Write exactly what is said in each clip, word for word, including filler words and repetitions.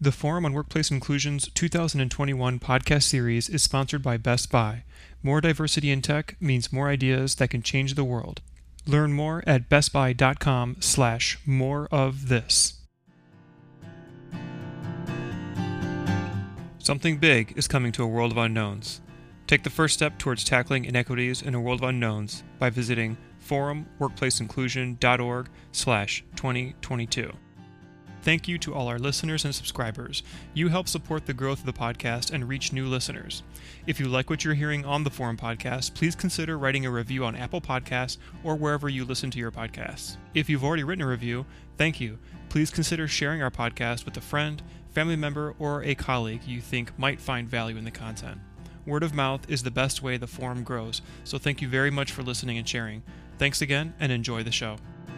The Forum on Workplace Inclusion's two thousand twenty-one podcast series is sponsored by Best Buy. More diversity in tech means more ideas that can change the world. Learn more at bestbuy.com slash more of this. Something big is coming to a world of unknowns. Take the first step towards tackling inequities in a world of unknowns by visiting forumworkplaceinclusion.org slash 2022. Thank you to all our listeners and subscribers. You help support the growth of the podcast and reach new listeners. If you like what you're hearing on the Forum podcast, please consider writing a review on Apple Podcasts or wherever you listen to your podcasts. If you've already written a review, thank you. Please consider sharing our podcast with a friend, family member, or a colleague you think might find value in the content. Word of mouth is the best way the Forum grows, so thank you very much for listening and sharing. Thanks again, and enjoy the show.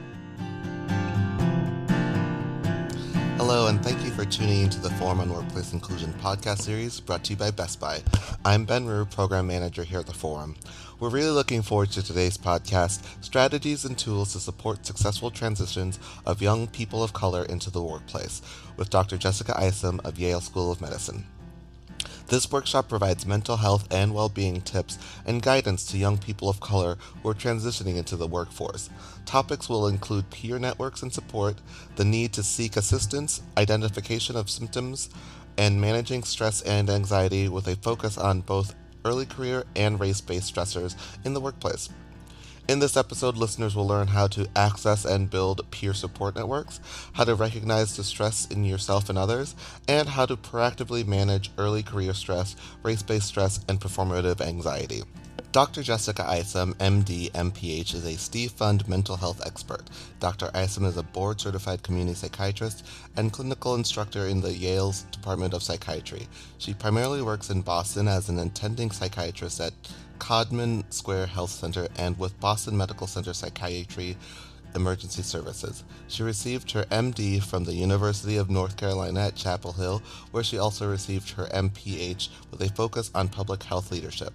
Hello, and thank you for tuning into the Forum on Workplace Inclusion podcast series brought to you by Best Buy. I'm Ben Rue, Program Manager here at the Forum. We're really looking forward to today's podcast, Strategies and Tools to Support Successful Transitions of Young People of Color into the Workplace, with Doctor Jessica Isom of Yale School of Medicine. This workshop provides mental health and well-being tips and guidance to young people of color who are transitioning into the workforce. Topics will include peer networks and support, the need to seek assistance, identification of symptoms, and managing stress and anxiety with a focus on both early career and race-based stressors in the workplace. In this episode, listeners will learn how to access and build peer support networks, how to recognize the stress in yourself and others, and how to proactively manage early career stress, race-based stress, and performative anxiety. Doctor Jessica Isom, M D, M P H, is a Steve Fund mental health expert. Doctor Isom is a board-certified community psychiatrist and clinical instructor in the Yale's Department of Psychiatry. She primarily works in Boston as an attending psychiatrist at Codman Square Health Center and with Boston Medical Center Psychiatry Emergency Services. She received her M D from the University of North Carolina at Chapel Hill, where she also received her M P H with a focus on public health leadership.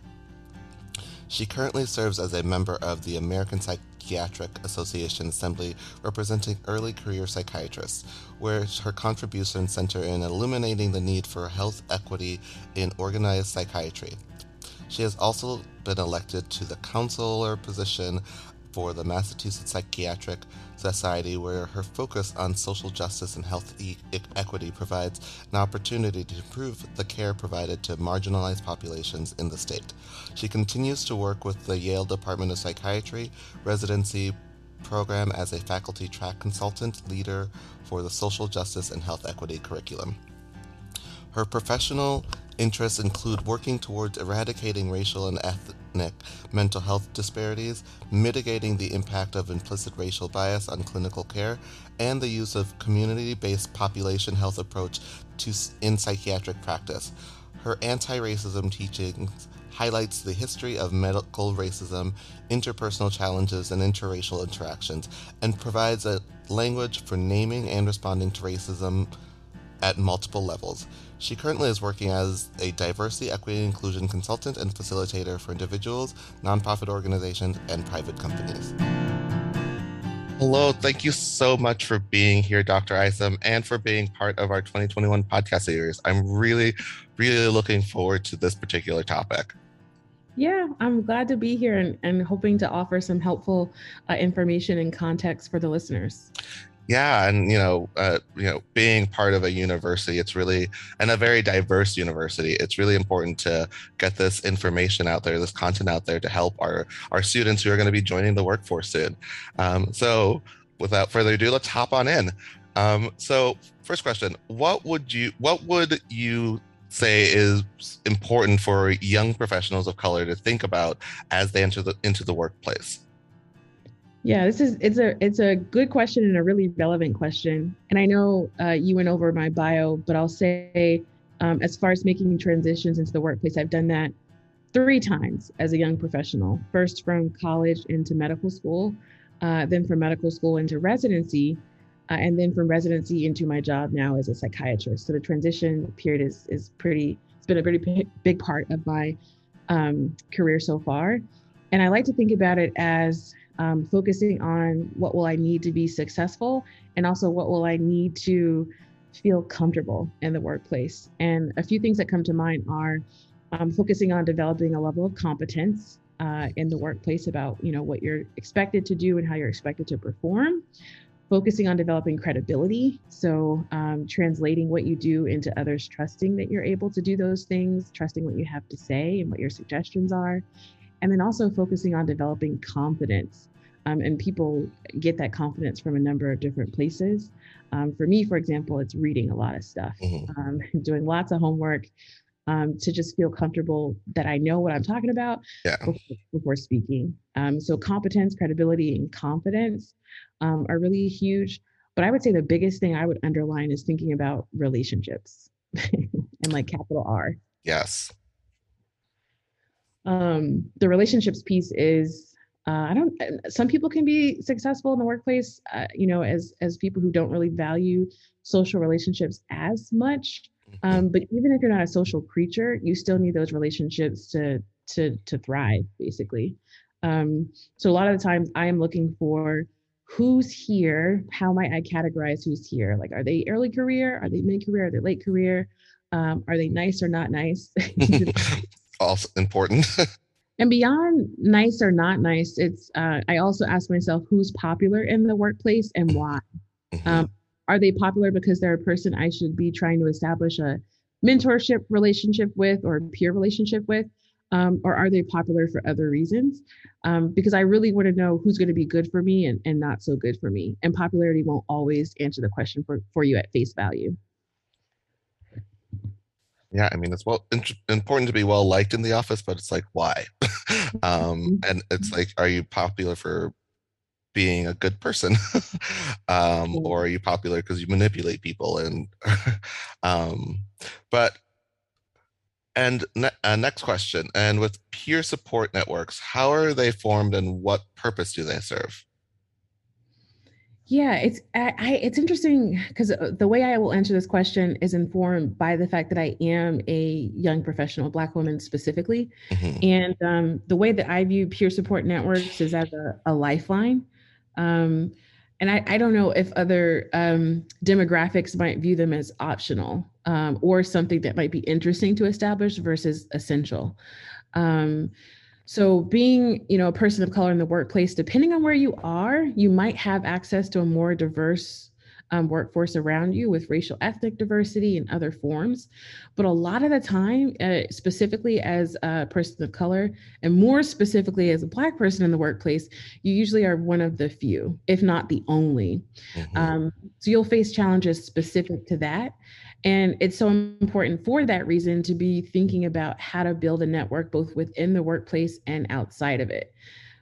She currently serves as a member of the American Psychiatric Association Assembly representing early career psychiatrists, where her contributions center in illuminating the need for health equity in organized psychiatry. She has also been elected to the counselor position for the Massachusetts Psychiatric Society, where her focus on social justice and health e- equity provides an opportunity to improve the care provided to marginalized populations in the state. She continues to work with the Yale Department of Psychiatry residency program as a faculty track consultant leader for the social justice and health equity curriculum. Her professional interests include working towards eradicating racial and ethnic mental health disparities, mitigating the impact of implicit racial bias on clinical care, and the use of community-based population health approach to in psychiatric practice. Her anti-racism teachings highlights the history of medical racism, interpersonal challenges, and interracial interactions, and provides a language for naming and responding to racism at multiple levels. She currently is working as a diversity, equity, and inclusion consultant and facilitator for individuals, nonprofit organizations, and private companies. Hello, thank you so much for being here, Doctor Isom, and for being part of our twenty twenty-one podcast series. I'm really, really looking forward to this particular topic. Yeah, I'm glad to be here and, and hoping to offer some helpful uh, information and context for the listeners. Yeah, and you know, uh, you know, being part of a university, it's really, and a very diverse university, it's really important to get this information out there, this content out there to help our our students who are going to be joining the workforce soon. Um, so, without further ado, let's hop on in. Um, so, first question: What would you What would you say is important for young professionals of color to think about as they enter the into the workplace? Yeah, this is it's a it's a good question and a really relevant question. And I know uh, you went over my bio, but I'll say um, as far as making transitions into the workplace, I've done that three times as a young professional. First from college into medical school, uh, then from medical school into residency, uh, and then from residency into my job now as a psychiatrist. So the transition period is is pretty. It's been a pretty big, big part of my um, career so far, and I like to think about it as Um, focusing on what will I need to be successful, and also what will I need to feel comfortable in the workplace. And a few things that come to mind are um, focusing on developing a level of competence uh, in the workplace about, you know, what you're expected to do and how you're expected to perform. Focusing on developing credibility. So um, translating what you do into others, trusting that you're able to do those things, trusting what you have to say and what your suggestions are. And then also focusing on developing confidence. Um, and people get that confidence from a number of different places. Um, for me, for example, it's reading a lot of stuff, Mm-hmm. um, doing lots of homework um, to just feel comfortable that I know what I'm talking about Yeah. before, before speaking. Um, so competence, credibility, and confidence um, are really huge. But I would say the biggest thing I would underline is thinking about relationships and like capital R. Yes. Um, the relationships piece is uh, I don't. Some people can be successful in the workplace, uh, you know, as as people who don't really value social relationships as much. Mm-hmm. Um, but even if you're not a social creature, you still need those relationships to to to thrive, basically. Um, so a lot of the times, I am looking for who's here. How might I categorize who's here? Like, are they early career? Are they mid career? Are they late career? Um, are they nice or not nice? Also important. And beyond nice or not nice, it's uh, I also ask myself who's popular in the workplace and why. Mm-hmm. Um, are they popular because they're a person I should be trying to establish a mentorship relationship with or peer relationship with? Um, or are they popular for other reasons? Um, because I really want to know who's going to be good for me and, and not so good for me. And popularity won't always answer the question for, for you at face value. Yeah, I mean, it's well int- important to be well liked in the office, but it's like, why? um, and it's like, are you popular for being a good person, um, or are you popular because you manipulate people? And um, but and ne- uh, next question. And with peer support networks, how are they formed, and what purpose do they serve? Yeah, it's I, I it's interesting because the way I will answer this question is informed by the fact that I am a young professional, Black woman specifically, Mm-hmm. and um, the way that I view peer support networks is as a, a lifeline. Um, and I, I don't know if other um, demographics might view them as optional um, or something that might be interesting to establish versus essential. Um, so being, you know, a person of color in the workplace, depending on where you are, you might have access to a more diverse um, workforce around you with racial ethnic diversity and other forms. But a lot of the time, uh, specifically as a person of color, and more specifically as a Black person in the workplace, you usually are one of the few, if not the only. Mm-hmm. Um, so you'll face challenges specific to that. And it's so important for that reason to be thinking about how to build a network both within the workplace and outside of it.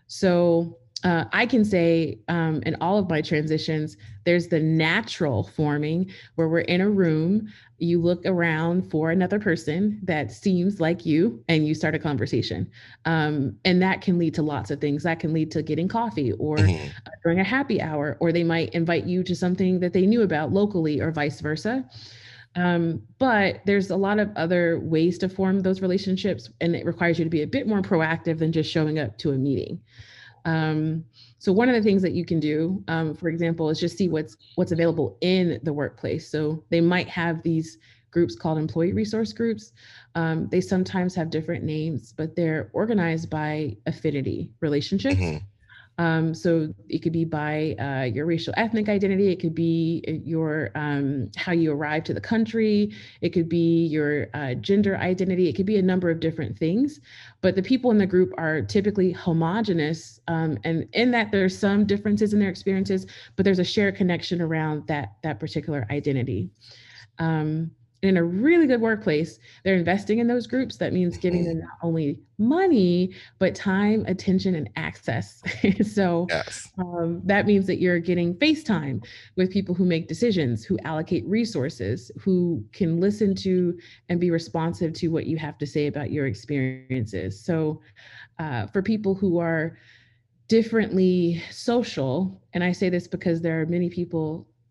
So uh, I can say um, in all of my transitions, there's the natural forming where we're in a room, you look around for another person that seems like you, and you start a conversation. Um, and that can lead to lots of things. That can lead to getting coffee or Mm-hmm. uh, during a happy hour, or they might invite you to something that they knew about locally or vice versa. Um, but there's a lot of other ways to form those relationships, and it requires you to be a bit more proactive than just showing up to a meeting. Um, so one of the things that you can do, um, for example, is just see what's what's available in the workplace. So they might have these groups called employee resource groups. Um, they sometimes have different names, but they're organized by affinity relationships. Mm-hmm. Um, so it could be by uh, your racial ethnic identity. It could be your um, how you arrived to the country. It could be your uh, gender identity. It could be a number of different things. But the people in the group are typically homogenous, um, and in that there's some differences in their experiences, but there's a shared connection around that that particular identity. Um, in a really good workplace, they're investing in those groups. That means giving them not only money, but time, attention, and access. so Yes. um, that means that you're getting face time with people who make decisions, who allocate resources, who can listen to and be responsive to what you have to say about your experiences. So uh, for people who are differently social, and I say this because there are many people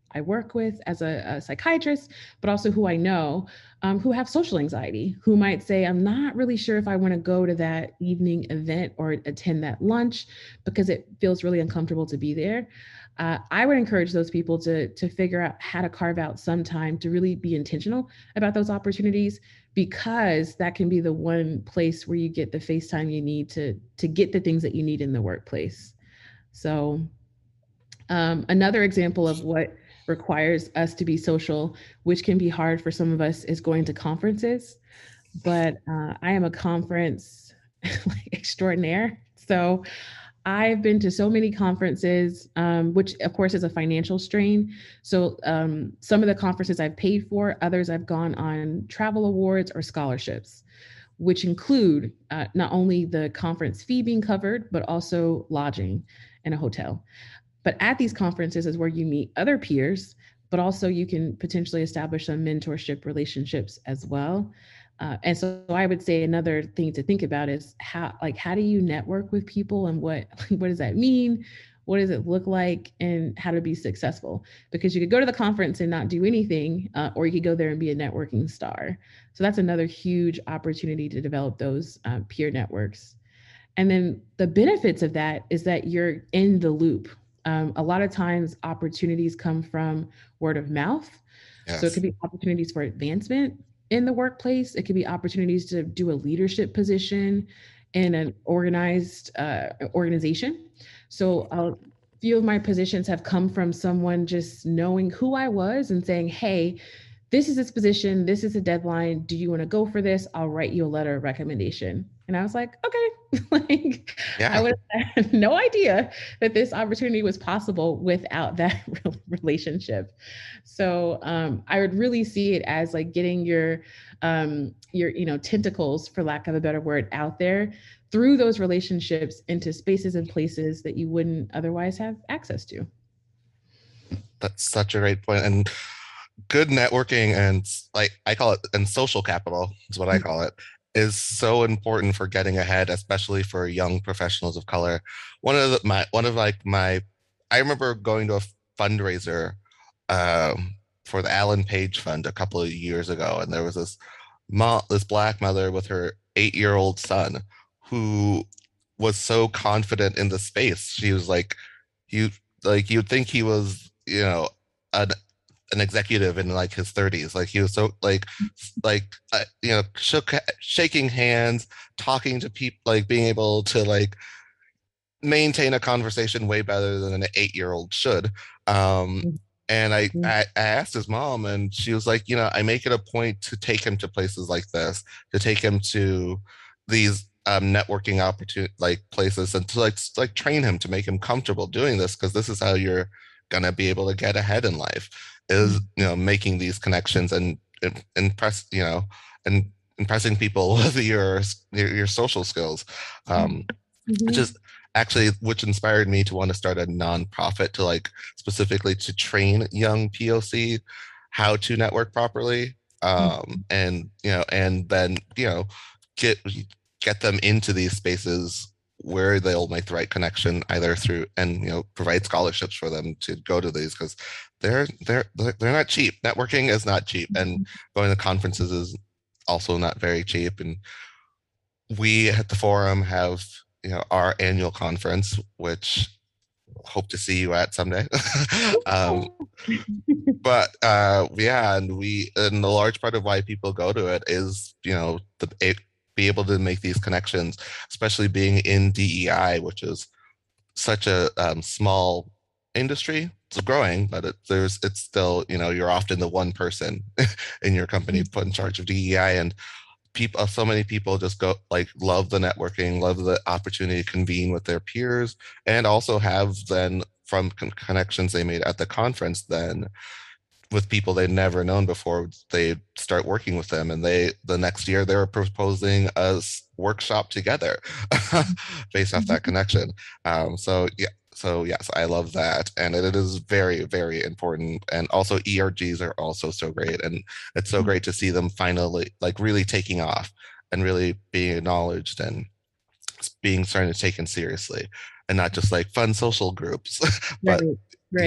I work with as a, a psychiatrist, but also who I know um, who have social anxiety, who might say, I'm not really sure if I want to go to that evening event or attend that lunch because it feels really uncomfortable to be there. Uh, I would encourage those people to, to figure out how to carve out some time to really be intentional about those opportunities, because that can be the one place where you get the face time you need to, to get the things that you need in the workplace. So um, another example of what requires us to be social, which can be hard for some of us, is going to conferences. But uh, I am a conference extraordinaire. So I've been to so many conferences, um, which of course is a financial strain. So um, some of the conferences I've paid for, others I've gone on travel awards or scholarships, which include uh, not only the conference fee being covered, but also lodging in a hotel. But at these conferences is where you meet other peers, but also you can potentially establish some mentorship relationships as well. Uh, and so I would say another thing to think about is how, like, how do you network with people, and what, what does that mean? What does it look like, and how to be successful? Because you could go to the conference and not do anything, uh, or you could go there and be a networking star. So that's another huge opportunity to develop those uh, peer networks. And then the benefits of that is that you're in the loop. Um, a lot of times opportunities come from word of mouth. Yes. So it could be opportunities for advancement in the workplace. It could be opportunities to do a leadership position in an organized uh, organization. So a few of my positions have come from someone just knowing who I was and saying, hey, this is this position, this is a deadline. Do you want to go for this? I'll write you a letter of recommendation. And I was like, okay, like yeah. I would have had no idea that this opportunity was possible without that relationship. So um, I would really see it as like getting your, um, your, you know, tentacles, for lack of a better word, out there through those relationships into spaces and places that you wouldn't otherwise have access to. That's such a great point. And good networking, and like I call it, and social capital is what I call it, is so important for getting ahead, especially for young professionals of color. One of the, my one of like my, I remember going to a fundraiser um, for the Alan Page Fund a couple of years ago, and there was this mom, this Black mother with her eight-year-old son, who was so confident in the space. She was like, you like you'd think he was, you know, an an executive in like his thirties. Like he was so like, like, uh, you know, shook, shaking hands, talking to people, like being able to like maintain a conversation way better than an eight-year-old should. Um, and I, I, I asked his mom, and she was like, you know, I make it a point to take him to places like this, to take him to these um, networking opportunity, like places, and to like, like train him, to make him comfortable doing this, because this is how you're gonna be able to get ahead in life, is, you know, making these connections and, and impress, you know, and impressing people with your your, your social skills, um, mm-hmm. which is actually which inspired me to want to start a nonprofit to like specifically to train young P O C how to network properly, um, mm-hmm. and you know, and then you know, get get them into these spaces where they'll make the right connection, either through, and you know, provide scholarships for them to go to these, because they're they're they're not cheap. Networking is not cheap, and going to conferences is also not very cheap. And we at the forum have, you know, our annual conference, which hope to see you at someday. um, but uh, yeah, and we, and the large part of why people go to it is, you know, the it, be able to make these connections, especially being in D E I, which is such a um, small industry. It's growing, but it, there's it's still, you know, you're often the one person in your company put in charge of D E I, and people, so many people just go like love the networking, love the opportunity to convene with their peers, and also have then from con- connections they made at the conference, then with people they'd never known before, they start working with them, and they the next year they were proposing a workshop together based off that connection. Um, so yeah, so yes, I love that, and it, it is very, very important. And also E R Gs are also so great, and it's so great to see them finally like really taking off and really being acknowledged and being starting to taken seriously, and not just like fun social groups, but right, right.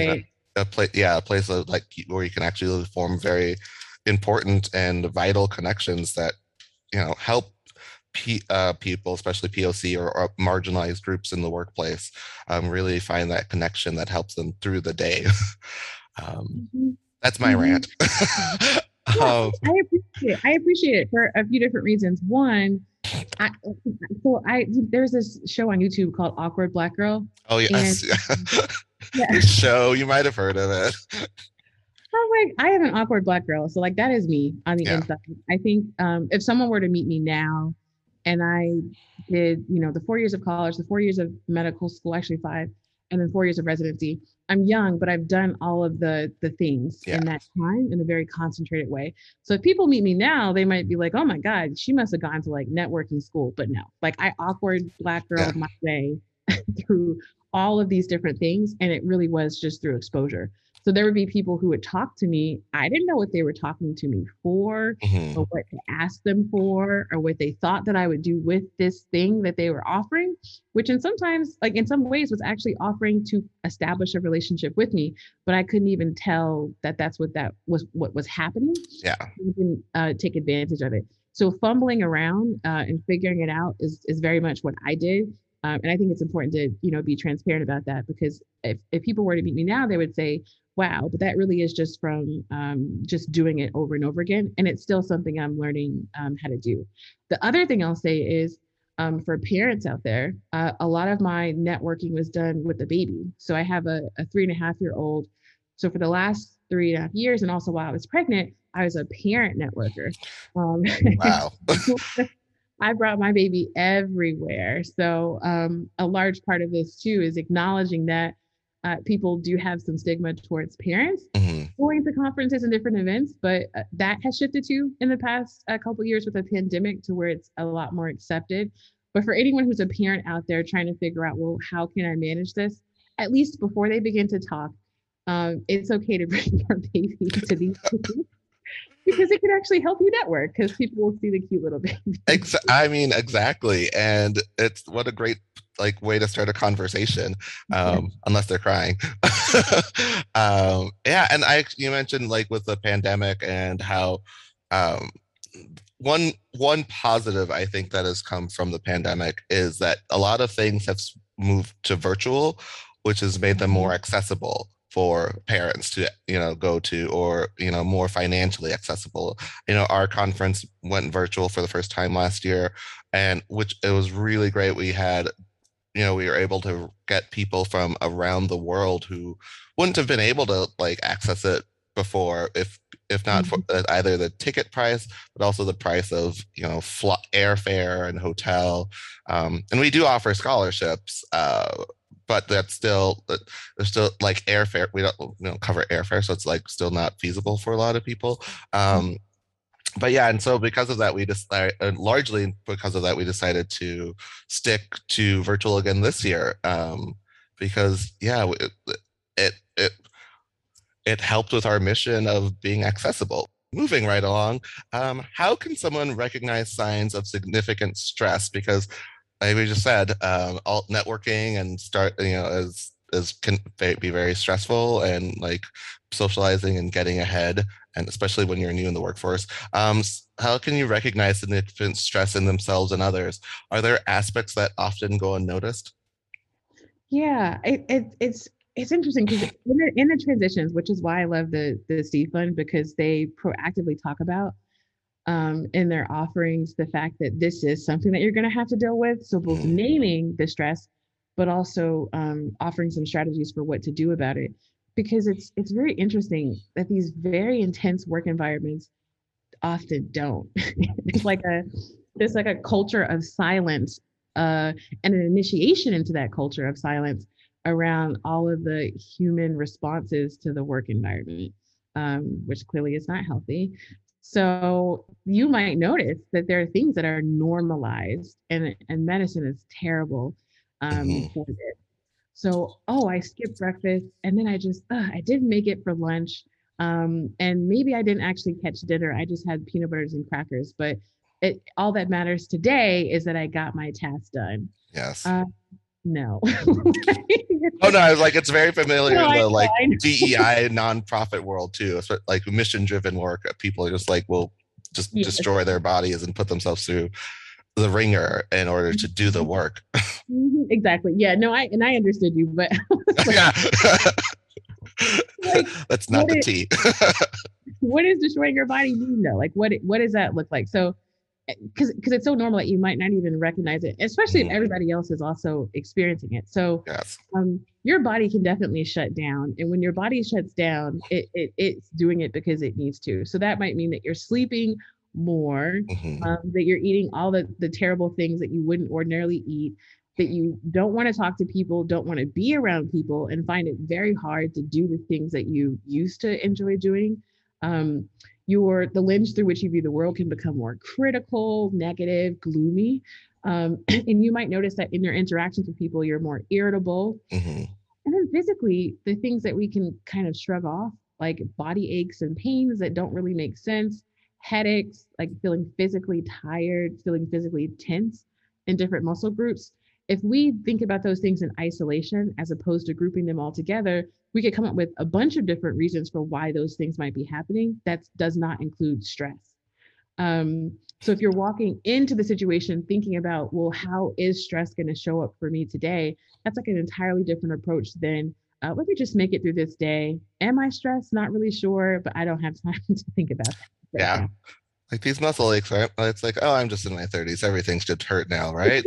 a place, yeah, a place of, like, where you can actually form very important and vital connections that, you know, help P, uh, people, especially P O C or, or marginalized groups in the workplace, um, really find that connection that helps them through the day. um, Mhm. that's my Mhm. rant. Yeah, um, I appreciate it. I appreciate it for a few different reasons. One, I so I there's this show on YouTube called Awkward Black Girl, oh and yes, yeah, the show, you might have heard of it. I'm like I am an awkward Black girl, so like that is me on the Yeah. inside. I think um, if someone were to meet me now, and I did, you know, the four years of college, the four years of medical school, actually five, and then four years of residency. I'm young, but I've done all of the the things Yeah. in that time in a very concentrated way. So if people meet me now, they might be like, "Oh my God, she must have gone to like networking school." But no, like I awkward Black Yeah. girl my way through all of these different things, and it really was just through exposure. So there would be people who would talk to me. I didn't know what they were talking to me for, Hmm. or what to ask them for, or what they thought that I would do with this thing that they were offering, which in sometimes, like in some ways, was actually offering to establish a relationship with me. But I couldn't even tell that that's what that was, what was happening. Yeah. I didn't uh, take advantage of it. So fumbling around uh, and figuring it out is is very much what I did. Um, and I think it's important to, you know, be transparent about that, because if, if people were to meet me now, they would say, wow, but that really is just from um, just doing it over and over again. And it's still something I'm learning um, how to do. The other thing I'll say is um, for parents out there, uh, a lot of my networking was done with the baby. So I have a, a three and a half year old. So for the last three and a half years, and also while I was pregnant, I was a parent networker. Um, Wow. I brought my baby everywhere. So um, a large part of this too is acknowledging that uh, people do have some stigma towards parents Hmm. going to conferences and different events, but uh, that has shifted too in the past uh, couple years with the pandemic to where it's a lot more accepted. But for anyone who's a parent out there trying to figure out, well, how can I manage this? At least before they begin to talk, um, it's okay to bring your baby to these things because it can actually help you network because people will see the cute little baby. Ex- I mean, exactly. And it's what a great, like, way to start a conversation, Yeah. um, unless they're crying. um, yeah, and I you mentioned, like, with the pandemic and how um, one one positive I think that has come from the pandemic is that a lot of things have s- moved to virtual, which has made them more Mhm. accessible for parents to, you know, go to, or, you know, more financially accessible. You know, our conference went virtual for the first time last year, and which it was really great. We had, you know, we were able to get people from around the world who wouldn't have been able to, like, access it before, if if not for Mhm. uh, either the ticket price, but also the price of, you know, fl- airfare and hotel. Um, and we do offer scholarships, uh, but that's still uh, there's still, like, airfare. We don't we don't cover airfare, so it's, like, still not feasible for a lot of people. Um, but yeah, and so because of that, we just uh, largely because of that, we decided to stick to virtual again this year, um, because yeah, it, it it it helped with our mission of being accessible. Moving right along, um, how can someone recognize signs of significant stress? Because, like we just said, um, alt networking and start, you know, is is can be very stressful, and, like, socializing and getting ahead, and especially when you're new in the workforce. Um, how can you recognize significant stress in themselves and others? Are there aspects that often go unnoticed? Yeah, it, it it's it's interesting because in the, in the transitions, which is why I love the the Steve Fund because they proactively talk about um, in their offerings the fact that this is something that you're going to have to deal with. So both Mhm. naming the stress, but also um, offering some strategies for what to do about it. Because it's it's very interesting that these very intense work environments often don't. There's like a there's like a culture of silence uh, and an initiation into that culture of silence around all of the human responses to the work environment, um, which clearly is not healthy. So you might notice that there are things that are normalized, and and medicine is terrible um, Mhm. for this. So, oh, I skipped breakfast and then I just, uh, I didn't make it for lunch. Um, and maybe I didn't actually catch dinner. I just had peanut butters and crackers. But it, all that matters today is that I got my task done. Yes. Uh, No. Oh no, I was like, it's very familiar No, in I the know, like I know. D E I nonprofit world too. It's like mission driven work. People are just like will just Yes. destroy their bodies and put themselves through the ringer in order to do the work. Mhm, exactly. Yeah. No, I and I understood you, but like, Yeah. like That's not what the is tea. what does destroying your body mean though? Like what what does that look like? So because because it's so normal that you might not even recognize it, especially if Mhm. everybody else is also experiencing it. So Yes. um, your body can definitely shut down, and when your body shuts down, it, it it's doing it because it needs to. So that might mean that you're sleeping more, Hmm. um, that you're eating all the the terrible things that you wouldn't ordinarily eat, that you don't want to talk to people, don't want to be around people, and find it very hard to do the things that you used to enjoy doing. Um, your the lens through which you view the world can become more critical, negative, gloomy. Um, and you might notice that in your interactions with people, you're more irritable. Hmm. And then physically, the things that we can kind of shrug off, like body aches and pains that don't really make sense, headaches, like feeling physically tired, feeling physically tense in different muscle groups. If we think about those things in isolation as opposed to grouping them all together, we could come up with a bunch of different reasons for why those things might be happening. That does not include stress. Um, so if you're walking into the situation thinking about, well, how is stress going to show up for me today? That's like an entirely different approach than uh, let me just make it through this day. Am I stressed? Not really sure, but I don't have time to think about that right Yeah. now. Like these muscle aches, right? It's like, oh, I'm just in my thirties. Everything should hurt now, right?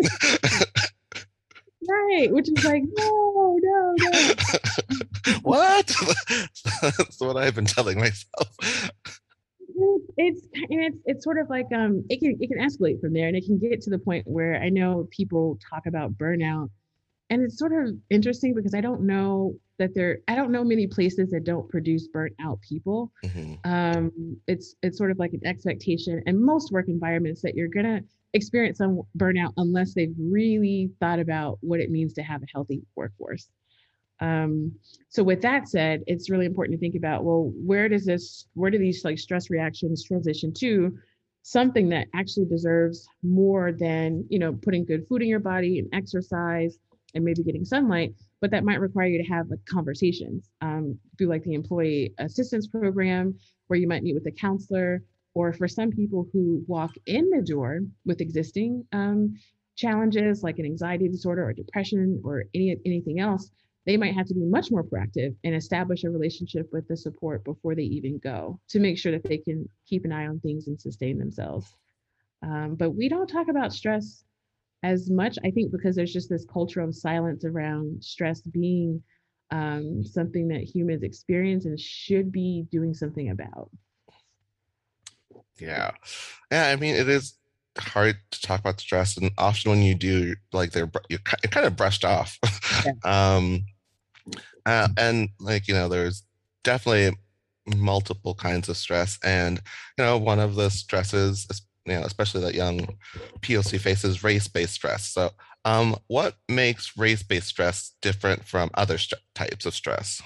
Right, which is like, no, no, no. What? That's what I've been telling myself. It's and it's it's sort of like um it can it can escalate from there, and it can get to the point where I know people talk about burnout. And it's sort of interesting because I don't know that there, I don't know many places that don't produce burnt out people. Hmm. Um, it's it's sort of like an expectation in most work environments that you're gonna experience some burnout unless they've really thought about what it means to have a healthy workforce. Um, so with that said, it's really important to think about, well, where does this, where do these like stress reactions transition to something that actually deserves more than, you know, putting good food in your body and exercise and maybe getting sunlight, but that might require you to have like conversations um, through like the employee assistance program, where you might meet with a counselor, or for some people who walk in the door with existing um, challenges like an anxiety disorder or depression or any anything else, they might have to be much more proactive and establish a relationship with the support before they even go to make sure that they can keep an eye on things and sustain themselves. Um, but we don't talk about stress as much, I think, because there's just this culture of silence around stress being um, something that humans experience and should be doing something about. Yeah. Yeah, I mean, it is hard to talk about stress, and often when you do, like they're you're kind of brushed off. Yeah. um, uh, and like you know, there's definitely multiple kinds of stress, and you know, one of the stresses, you know, especially that young P O C faces, race-based stress. So, um, what makes race-based stress different from other st types of stress?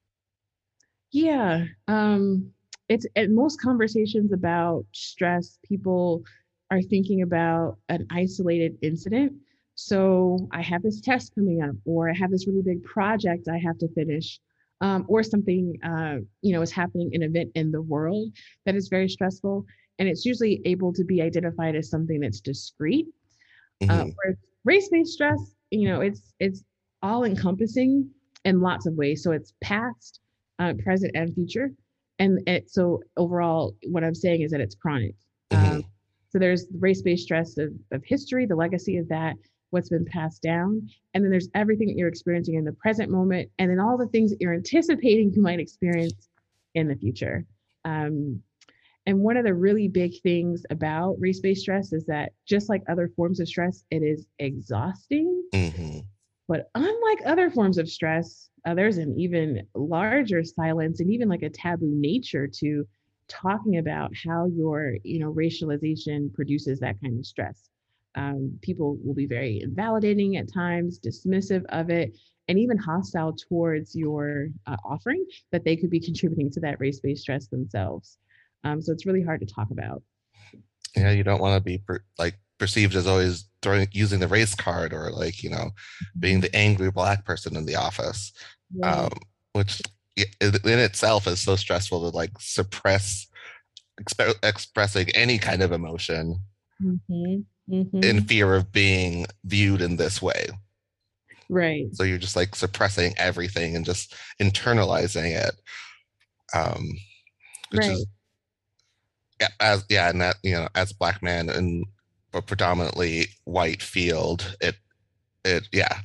Yeah. Um, it's at most conversations about stress, people are thinking about an isolated incident. So I have this test coming up, or I have this really big project I have to finish, um, or something uh, you know is happening, an event in the world that is very stressful, and it's usually able to be identified as something that's discrete. Uh, Hmm. whereas race-based stress, you know, it's it's all encompassing in lots of ways. So it's past, uh, present, and future. And it, so overall, what I'm saying is that it's chronic. Um, Hmm. so there's race-based stress of, of history, the legacy of that, what's been passed down. And then there's everything that you're experiencing in the present moment, and then all the things that you're anticipating you might experience in the future. Um, and one of the really big things about race-based stress is that just like other forms of stress, it is exhausting. Hmm. But unlike other forms of stress, uh, there's an even larger silence and even like a taboo nature to talking about how your, you know, racialization produces that kind of stress. Um, people will be very invalidating at times, dismissive of it, and even hostile towards your uh, offering that they could be contributing to that race-based stress themselves. Um, so it's really hard to talk about. Yeah, you don't want to be per like perceived as always throwing using the race card, or like, you know, being the angry black person in the office, um, Right. which in itself is so stressful to like suppress exp- expressing any kind of emotion Mm-hmm. in Mm-hmm. fear of being viewed in this way. Right. So you're just like suppressing everything and just internalizing it, um, which Right. is, yeah, as yeah, and that, you know, as a black man in a predominantly white field, it it yeah,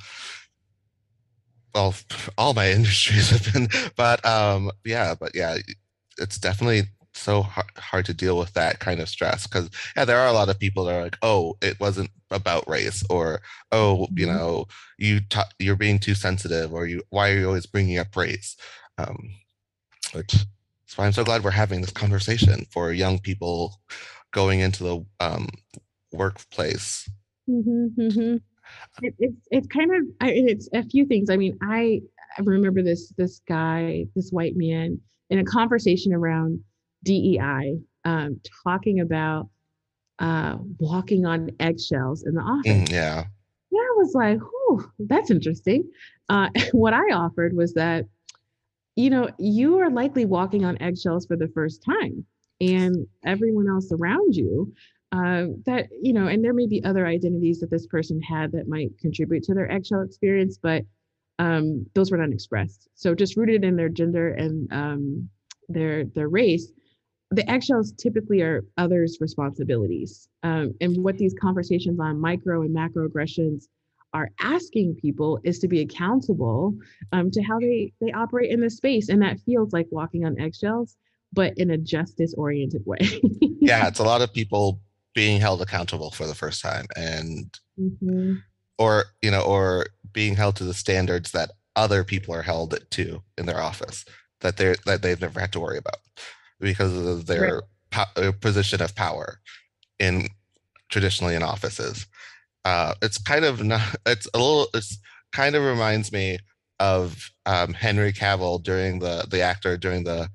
well, all my industries have been, but um, yeah, but yeah, it's definitely so hard, hard to deal with that kind of stress, because yeah, there are a lot of people that are like, oh, it wasn't about race, or oh, you Mhm. know, you ta- you're being too sensitive, or you why are you always bringing up race, um, which is why I'm so glad we're having this conversation for young people going into the um, workplace. Mhm, mhm. It, it's it's kind of I, it's a few things. I mean, I I remember this this guy, this white man, in a conversation around D E I, um, talking about uh, walking on eggshells in the Mm, office. yeah. Yeah, I was like, "Whew, that's interesting." Uh, what I offered was that, you know, you are likely walking on eggshells for the first time, and everyone else around you, uh, that, you know, and there may be other identities that this person had that might contribute to their eggshell experience, but um, those were not expressed. So just rooted in their gender and um, their their race, the eggshells typically are others' responsibilities. Um, and what these conversations on micro and macroaggressions are asking people is to be accountable um, to how they they operate in this space, and that feels like walking on eggshells, but in a justice-oriented way. Yeah, it's a lot of people being held accountable for the first time, and Mhm. or you know, or being held to the standards that other people are held to in their office, that they're that they've never had to worry about because of Right. their po- uh, position of power in traditionally in offices. Uh, it's kind of not, it's a little, it's kind of reminds me of um, Henry Cavill during the the actor during the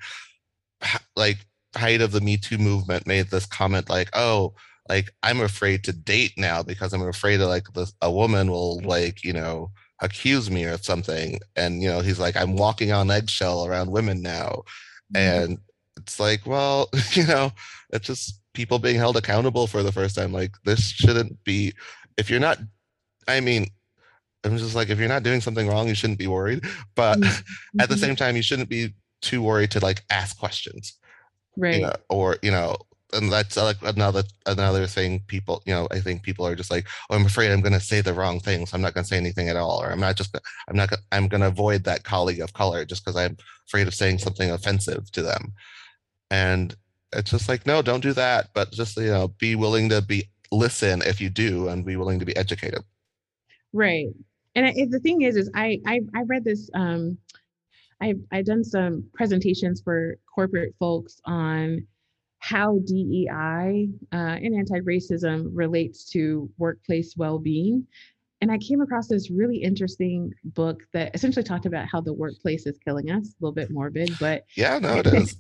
like height of the Me Too movement, made this comment like, "Oh, like I'm afraid to date now because I'm afraid that like this, a woman will like, you know, accuse me of something." And you know, he's like, "I'm walking on eggshell around women now," Mhm. and it's like, well, you know, it's just people being held accountable for the first time. Like this shouldn't be. If you're not, I mean, I'm just like, if you're not doing something wrong, you shouldn't be worried. But Mhm. at the Mhm. same time, you shouldn't be too worried to like ask questions, you know, Right. or you know, and that's like another another thing. People, you know, I think people are just like, oh, I'm afraid I'm going to say the wrong thing, so I'm not going to say anything at all, or I'm not just, I'm not, I'm going to avoid that colleague of color just because I'm afraid of saying something offensive to them. And it's just like, no, don't do that, but just, you know, be willing to be listen if you do, and be willing to be educated. Right. And I, the thing is, is I I, I read this. Um, I've I've done some presentations for corporate folks on how D E I uh, and anti-racism relates to workplace well-being. And I came across this really interesting book that essentially talked about how the workplace is killing us, a little bit morbid, but Yeah, no, it is.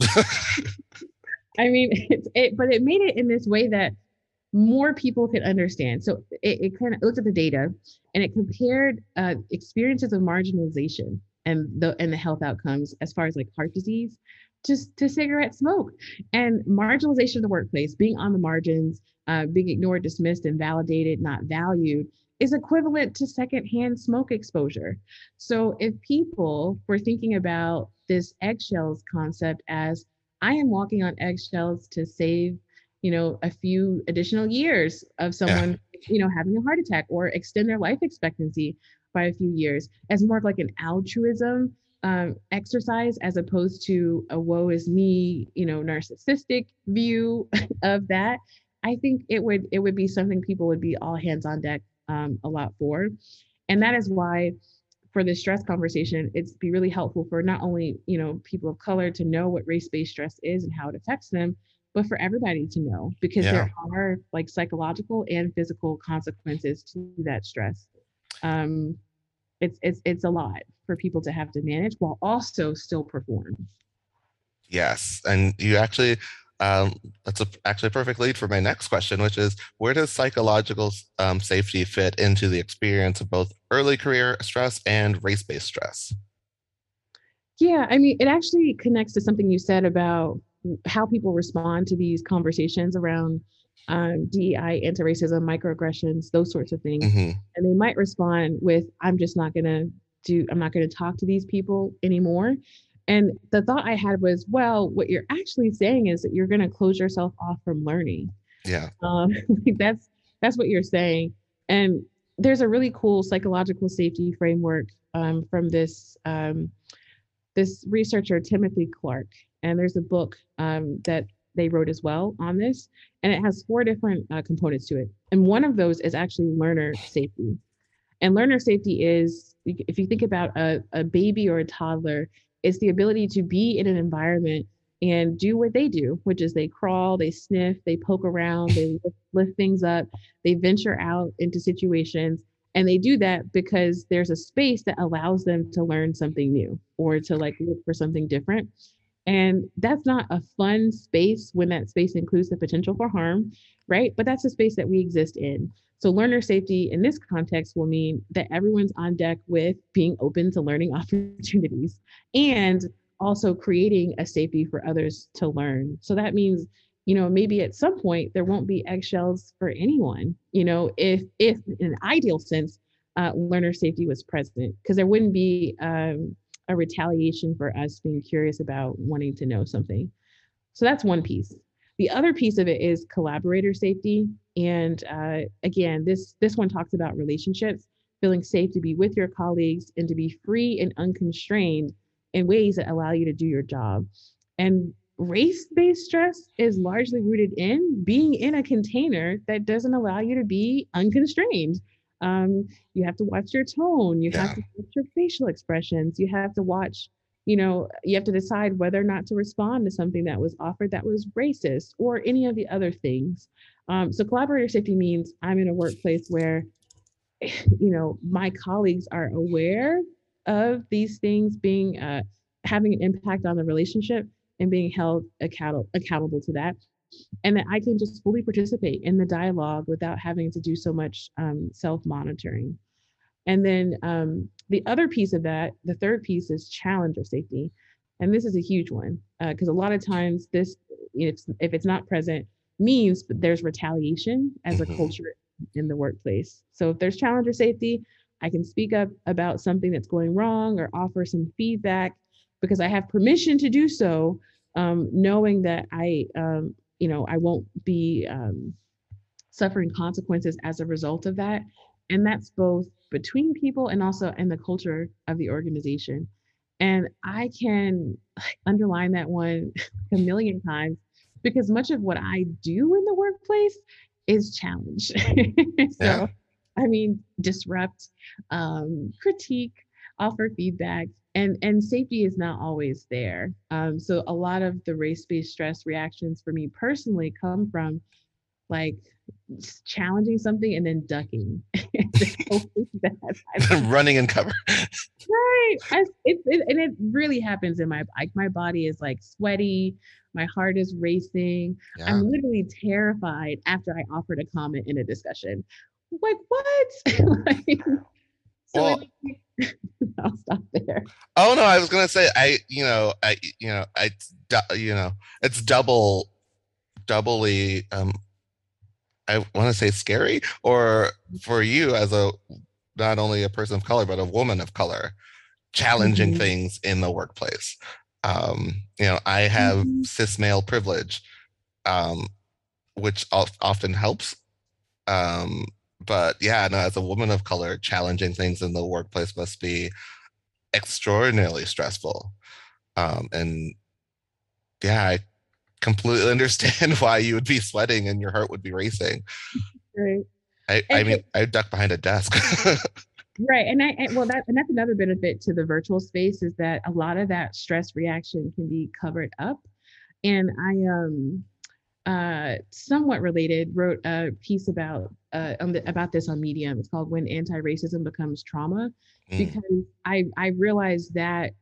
I mean, it's it, but it made it in this way that more people could understand. So it, it kind of looked at the data and it compared uh, experiences of marginalization and the and the health outcomes as far as like heart disease, just to cigarette smoke and marginalization in the workplace, being on the margins, uh, being ignored, dismissed, invalidated, not valued, is equivalent to secondhand smoke exposure. So if people were thinking about this eggshells concept as I am walking on eggshells to save, you know, a few additional years of Yeah. someone, you know, having a heart attack or extend their life expectancy by a few years as more of like an altruism um, exercise as opposed to a woe is me, you know, narcissistic view of that. I think it would it would be something people would be all hands on deck um, a lot for, and that is why for this stress conversation, it's be really helpful for not only, you know, people of color to know what race-based stress is and how it affects them, but for everybody to know because Yeah. there are like psychological and physical consequences to that stress. Um, it's it's it's a lot for people to have to manage while also still perform. Yes. And you actually um, that's a, actually a perfect lead for my next question, which is where does psychological um, safety fit into the experience of both early career stress and race-based stress? Yeah, I mean, it actually connects to something you said about how people respond to these conversations around um, D E I, anti-racism, microaggressions, those sorts of things. Hmm. And they might respond with, I'm just not going to do, I'm not going to talk to these people anymore. And the thought I had was, well, what you're actually saying is that you're going to close yourself off from learning. Yeah. Um, that's that's what you're saying. And there's a really cool psychological safety framework um, from this um, this researcher Timothy Clark, and there's a book um, that they wrote as well on this, and it has four different uh, components to it. And one of those is actually learner safety. And learner safety is, if you think about a, a baby or a toddler, it's the ability to be in an environment and do what they do, which is they crawl, they sniff, they poke around, they lift things up, they venture out into situations. And they do that because there's a space that allows them to learn something new or to like look for something different. And that's not a fun space when that space includes the potential for harm, right? But that's a space that we exist in. So learner safety in this context will mean that everyone's on deck with being open to learning opportunities and also creating a safety for others to learn. So that means, you know, maybe at some point there won't be eggshells for anyone, you know, if if in an ideal sense, uh, learner safety was present, because there wouldn't be um, a retaliation for us being curious about wanting to know something. So that's one piece. The other piece of it is collaborator safety. And uh, again, this this one talks about relationships, feeling safe to be with your colleagues and to be free and unconstrained in ways that allow you to do your job. And race-based stress is largely rooted in being in a container that doesn't allow you to be unconstrained. Um, you have to watch your tone, you have Yeah. to watch your facial expressions, you have to watch, you know, you have to decide whether or not to respond to something that was offered that was racist or any of the other things. Um, so collaborator safety means I'm in a workplace where, you know, my colleagues are aware of these things being uh, having an impact on the relationship and being held account- accountable to that, and that I can just fully participate in the dialogue without having to do so much um, self-monitoring. And then um, the other piece of that, the third piece is challenger safety. And this is a huge one because uh, a lot of times this, if, if it's not present, means there's retaliation as a Hmm. culture in the workplace. So if there's challenger safety, I can speak up about something that's going wrong or offer some feedback because I have permission to do so, um, knowing that I, um, you know, I won't be um, suffering consequences as a result of that. And that's both between people and also in the culture of the organization. And I can underline that one a million times because much of what I do in the workplace is challenge. Yeah. So, I mean, disrupt, um, critique, offer feedback, and and safety is not always there. Um, so a lot of the race-based stress reactions for me personally come from like challenging something and then ducking. that Running in cover. right. I, it, it, and it really happens in my like my body is like sweaty, my heart is racing. Yeah. I'm literally terrified after I offered a comment in a discussion. Like what? like, so Well, it, I'll stop there. oh no, I was gonna say I, you know, I, you know, I, you know, it's double, doubly, um, I want to say scary, or for you as a not only a person of color but a woman of color, challenging Mhm. things in the workplace. Um, you know, I have Mhm. cis male privilege, um, which of, often helps. Um, but yeah, no, as a woman of color, challenging things in the workplace must be extraordinarily stressful. Um, and yeah, I completely understand why you would be sweating and your heart would be racing. Right. I, I And mean, it, I duck behind a desk. right. And I, and, well, that, and that's another benefit to the virtual space is that a lot of that stress reaction can be covered up. And I, um, uh, somewhat related, wrote a piece about uh, on the, about this on Medium. It's called "When Anti-Racism Becomes Trauma," Mm, because I I realized that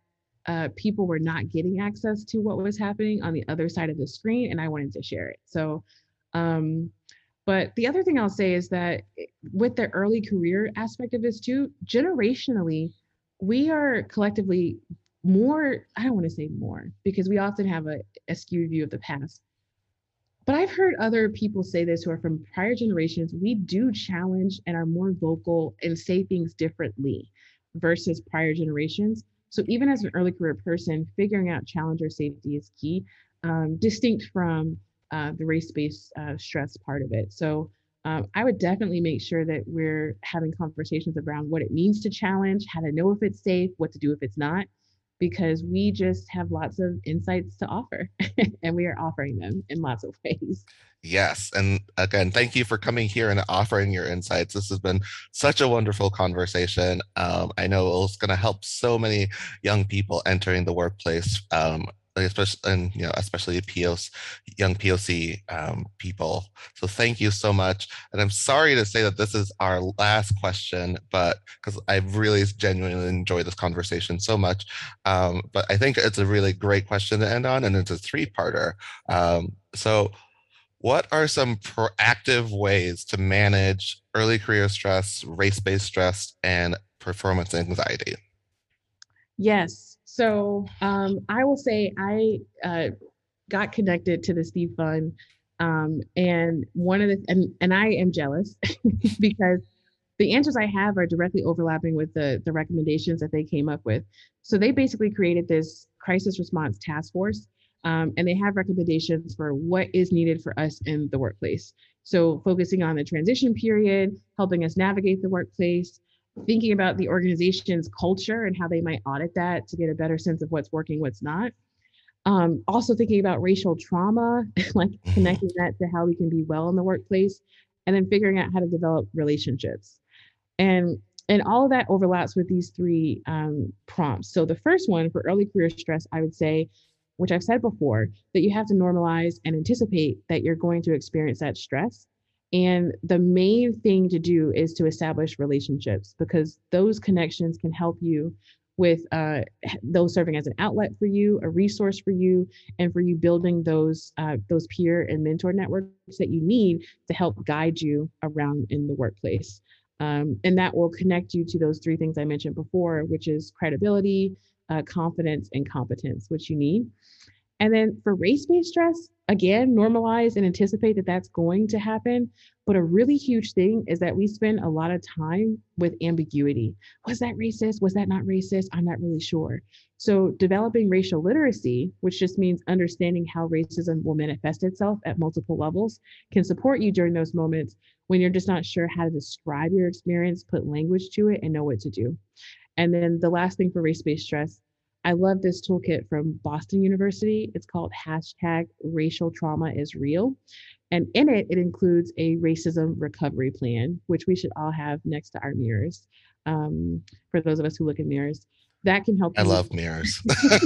uh, people were not getting access to what was happening on the other side of the screen, and I wanted to share it. So, um, but the other thing I'll say is that with the early career aspect of this too, generationally, we are collectively more, I don't want to say more, because we often have a, a skewed view of the past. But I've heard other people say this who are from prior generations, we do challenge and are more vocal and say things differently versus prior generations. So even as an early career person, figuring out challenger safety is key, um, distinct from uh, the race-based uh, stress part of it. So um, I would definitely make sure that we're having conversations around what it means to challenge, how to know if it's safe, what to do if it's not, because we just have lots of insights to offer and we are offering them in lots of ways. Yes. And again, thank you for coming here and offering your insights. This has been such a wonderful conversation. Um, I know it's going to help so many young people entering the workplace, um, especially, and, you know, especially P O C, young P O C um, people. So thank you so much. And I'm sorry to say that this is our last question, but because I really genuinely enjoyed this conversation so much. Um, but I think it's a really great question to end on, and it's a three-parter. Um, so what are some proactive ways to manage early career stress, race-based stress, and performance anxiety? Yes. So um, I will say I uh, got connected to the Steve Fund, um, and one of the and and I am jealous because the answers I have are directly overlapping with the the recommendations that they came up with. So they basically created this crisis response task force. Um, and they have recommendations for what is needed for us in the workplace. So focusing on the transition period, helping us navigate the workplace, thinking about the organization's culture and how they might audit that to get a better sense of what's working, what's not. Um, also thinking about racial trauma, like connecting that to how we can be well in the workplace, and then figuring out how to develop relationships. And and all of that overlaps with these three um, prompts. So the first one for early career stress, I would say, which I've said before, that you have to normalize and anticipate that you're going to experience that stress. And the main thing to do is to establish relationships, because those connections can help you with uh, those serving as an outlet for you, a resource for you, and for you building those uh, those peer and mentor networks that you need to help guide you around in the workplace. Um, and that will connect you to those three things I mentioned before, which is credibility, uh, confidence, and competence, which you need. And then for race-based stress, again, normalize and anticipate that that's going to happen. But a really huge thing is that we spend a lot of time with ambiguity. Was that racist? Was that not racist? I'm not really sure. So developing racial literacy, which just means understanding how racism will manifest itself at multiple levels, can support you during those moments when you're just not sure how to describe your experience, put language to it, and know what to do. And then the last thing for race-based stress, I love this toolkit from Boston University. It's called hashtag racial trauma is real. And in it, it includes a racism recovery plan, which we should all have next to our mirrors. Um, for those of us who look in mirrors, that can help. I you. love mirrors.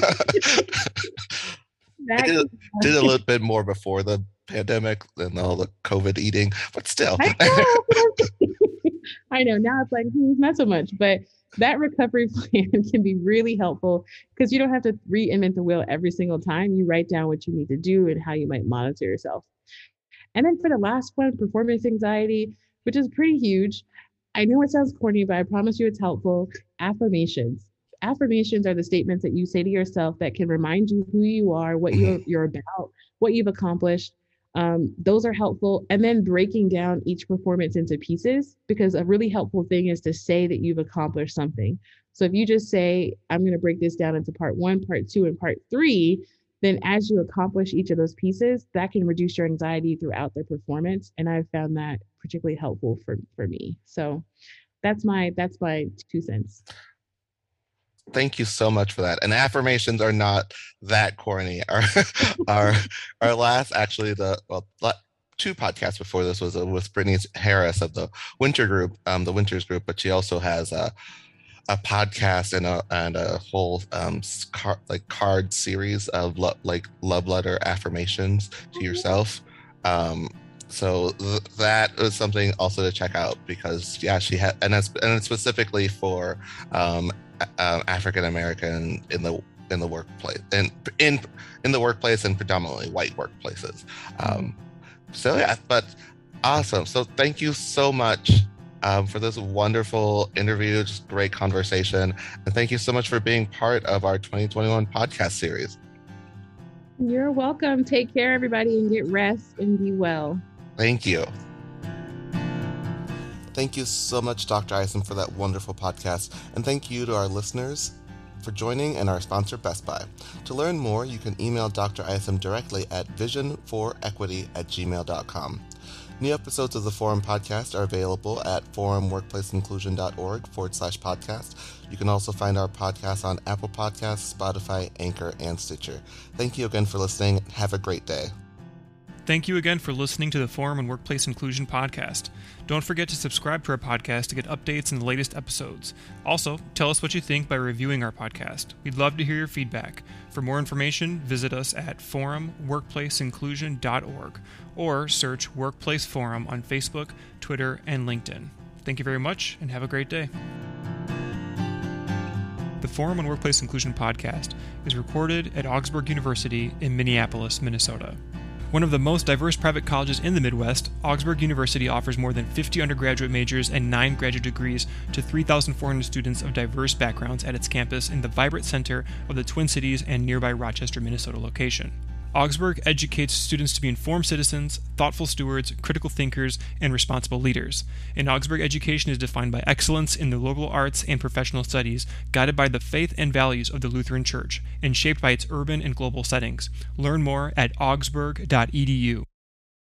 I did, did a little bit more before the pandemic than all the COVID eating, but still. I know, I know. Now it's like, hmm, not so much, but that recovery plan can be really helpful because you don't have to reinvent the wheel every single time. You write down what you need to do and how you might monitor yourself. And then for the last one, performance anxiety, which is pretty huge. I know it sounds corny, but I promise you it's helpful. Affirmations. Affirmations are the statements that you say to yourself that can remind you who you are, what you're, you're about, what you've accomplished. Um, those are helpful. And then breaking down each performance into pieces, because a really helpful thing is to say that you've accomplished something. So if you just say, I'm going to break this down into part one, part two, and part three, then as you accomplish each of those pieces, that can reduce your anxiety throughout the performance. And I've found that particularly helpful for, for me. So that's my, that's my two cents. Thank you so much for that. And affirmations are not that corny. Our our our last, actually, the well, two podcasts before this was with Brittany Harris of the Winter Group, um, the Winters Group, but she also has a a podcast and a and a whole um car, like card series of lo- like love letter affirmations to yourself. Um, so th- that is something also to check out, because yeah, she had, and that's and it's specifically for um. Uh, African American in the in the workplace and in in the workplace and predominantly white workplaces. Um, so yeah, but awesome. So thank you so much um, for this wonderful interview, just great conversation, and thank you so much for being part of our twenty twenty-one podcast series. You're welcome. Take care, everybody, and get rest and be well. Thank you. Thank you so much, Doctor Isom, for that wonderful podcast. And thank you to our listeners for joining and our sponsor, Best Buy. To learn more, you can email Doctor Isom directly at vision for equity at gmail dot com. New episodes of the Forum podcast are available at forumworkplaceinclusion.org forward slash podcast. You can also find our podcast on Apple Podcasts, Spotify, Anchor, and Stitcher. Thank you again for listening. Have a great day. Thank you again for listening to the Forum and Workplace Inclusion podcast. Don't forget to subscribe to our podcast to get updates and the latest episodes. Also, tell us what you think by reviewing our podcast. We'd love to hear your feedback. For more information, visit us at forum workplace inclusion dot org or search Workplace Forum on Facebook, Twitter, and LinkedIn. Thank you very much, and have a great day. The Forum on Workplace Inclusion podcast is recorded at Augsburg University in Minneapolis, Minnesota. One of the most diverse private colleges in the Midwest, Augsburg University offers more than fifty undergraduate majors and nine graduate degrees to three thousand four hundred students of diverse backgrounds at its campus in the vibrant center of the Twin Cities and nearby Rochester, Minnesota location. Augsburg educates students to be informed citizens, thoughtful stewards, critical thinkers, and responsible leaders. And Augsburg education is defined by excellence in the liberal arts and professional studies, guided by the faith and values of the Lutheran Church, and shaped by its urban and global settings. Learn more at augsburg dot e d u.